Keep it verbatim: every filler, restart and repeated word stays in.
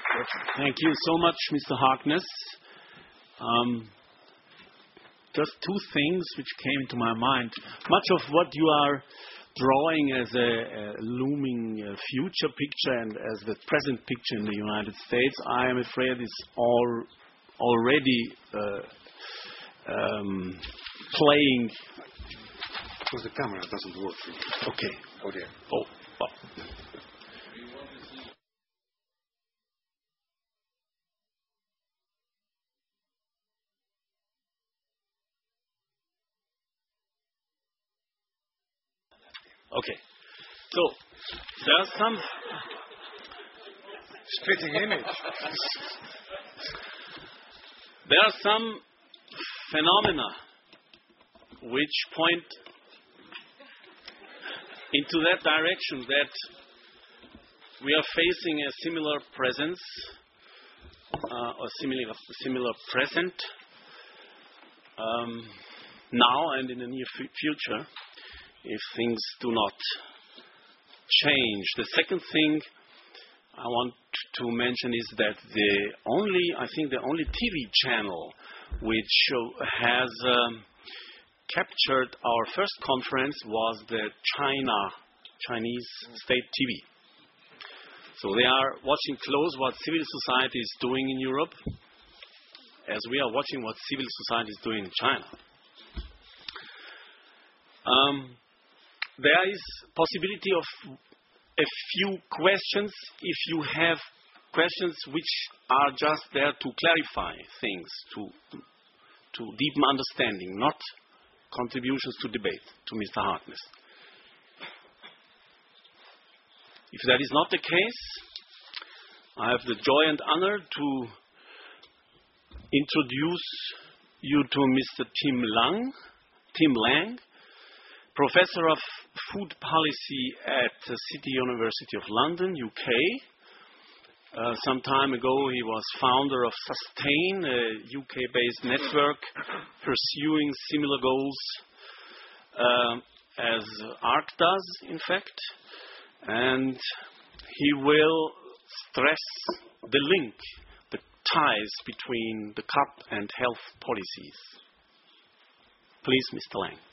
Thank you so much, Mister Harkness. Um, just two things which came to my mind. Much of what you are drawing as a, a looming uh, future picture and as the present picture in the United States, I am afraid is all already uh, um, playing. Because the camera doesn't work. Okay. Oh dear. Oh. oh. Okay. So there are some splitting image. There are some phenomena which point into that direction that we are facing a similar presence uh, or similar similar present um, now and in the near f- future. If things do not change. The second thing I want to mention is that the only, I think the only T V channel which has um, captured our first conference was the China, Chinese state T V. So they are watching close what civil society is doing in Europe, as we are watching what civil society is doing in China. Um, There is possibility of a few questions if you have questions which are just there to clarify things, to, to deepen understanding, not contributions to debate, to Mister Harkness. If that is not the case, I have the joy and honor to introduce you to Mister Tim Lang, Tim Lang, Professor of Food Policy at the City University of London, U K. Uh, some time ago, he was founder of Sustain, a U K-based network pursuing similar goals uh, as ARC does, in fact. And he will stress the link, the ties between the C O P and health policies. Please, Mister Lang.